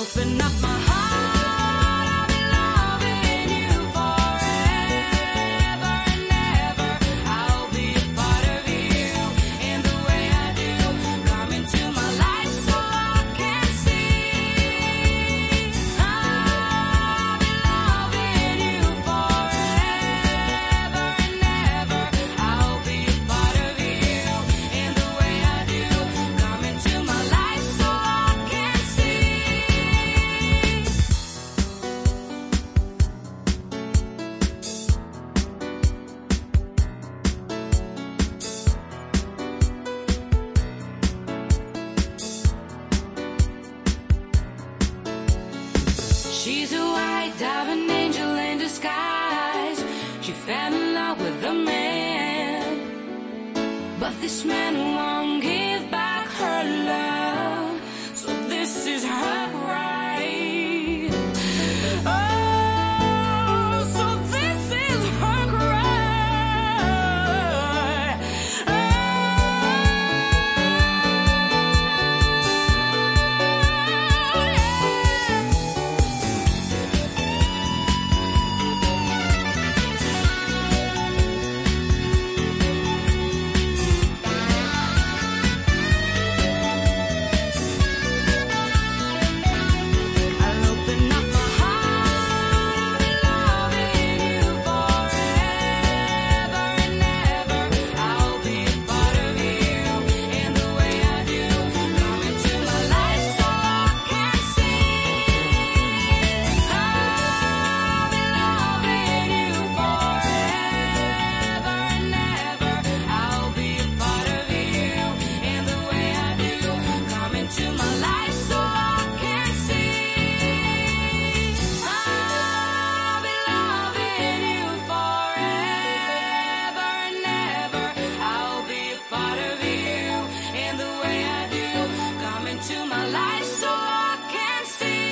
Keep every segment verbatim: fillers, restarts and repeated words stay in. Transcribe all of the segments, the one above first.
open up my heart, I'll be loving you forever and ever. I'll be a part of you in the way I do. Come into my life so I can see. I'll be loving you forever and ever. I'll be a part of you in the way I do. Come into my life so I can see. She's a white diamond angel in disguise. She fell in love with a man, but this man won't give back her love. So this is her right. Oh, so this is her cry. Oh, I'll open up my heart, I'll be loving you forever and ever. I'll be a part of you in the way I do. Come into my life so I can see. I'll be loving you forever and ever. I'll be a part of you in the way I do. Come into my life so I can see. I'll be loving you forever and ever. I'll be a part of you in the way I do. Come into my life so I can see.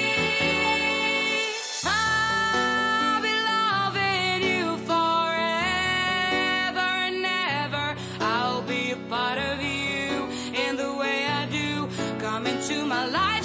I'll be loving you forever and ever. I'll be a part of you in the way I do. Come into my life